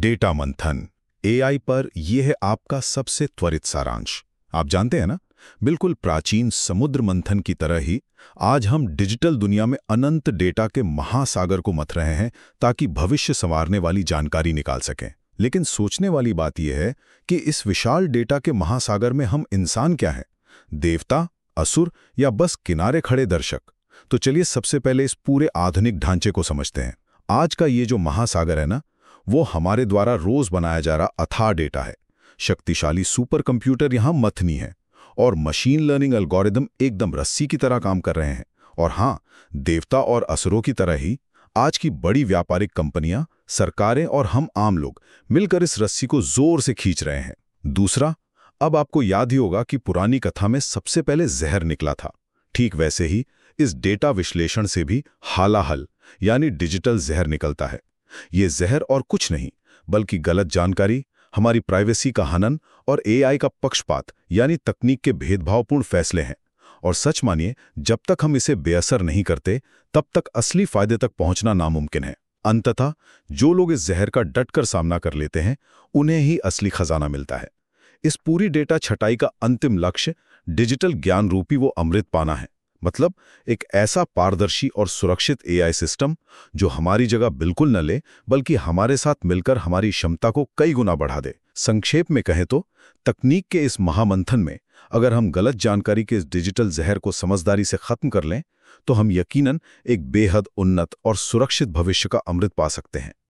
Data मंथन AI पर यह है आपका सबसे त्वरित सारांश। आप जानते हैं ना, बिल्कुल प्राचीन समुद्र मंथन की तरह ही आज हम डिजिटल दुनिया में अनंत डेटा के महासागर को मथ रहे हैं ताकि भविष्य संवारने वाली जानकारी निकाल सकें। लेकिन सोचने वाली बात यह है कि इस विशाल डेटा के महासागर में हम इंसान क्या हैं? देवता, असुर या बस किनारे खड़े दर्शक? तो चलिए सबसे पहले इस पूरे आधुनिक ढांचे को समझते हैं। आज का ये जो महासागर है ना, वो हमारे द्वारा रोज बनाया जा रहा अथाह डेटा है। शक्तिशाली सुपर कंप्यूटर यहाँ मथनी है और मशीन लर्निंग एल्गोरिदम एकदम रस्सी की तरह काम कर रहे हैं। और हाँ, देवता और असुरों की तरह ही आज की बड़ी व्यापारिक कंपनियां, सरकारें और हम आम लोग मिलकर इस रस्सी को जोर से खींच रहे हैं। दूसरा, अब आपको याद ही होगा कि पुरानी कथा में सबसे पहले जहर निकला था। ठीक वैसे ही इस डेटा विश्लेषण से भी हालाहल यानी डिजिटल जहर निकलता है। ये जहर और कुछ नहीं बल्कि गलत जानकारी, हमारी प्राइवेसी का हनन और एआई का पक्षपात यानी तकनीक के भेदभावपूर्ण फैसले हैं। और सच मानिए, जब तक हम इसे बेअसर नहीं करते तब तक असली फायदे तक पहुंचना नामुमकिन है। अंततः जो लोग इस जहर का डटकर सामना कर लेते हैं, उन्हें ही असली खजाना मिलता है। इस पूरी डेटा छटाई का अंतिम लक्ष्य डिजिटल ज्ञान रूपी वो अमृत पाना है। मतलब एक ऐसा पारदर्शी और सुरक्षित एआई सिस्टम जो हमारी जगह बिल्कुल न ले बल्कि हमारे साथ मिलकर हमारी क्षमता को कई गुना बढ़ा दे। संक्षेप में कहें तो तकनीक के इस महामंथन में अगर हम गलत जानकारी के इस डिजिटल जहर को समझदारी से खत्म कर लें तो हम यकीनन एक बेहद उन्नत और सुरक्षित भविष्य का अमृत पा सकते हैं।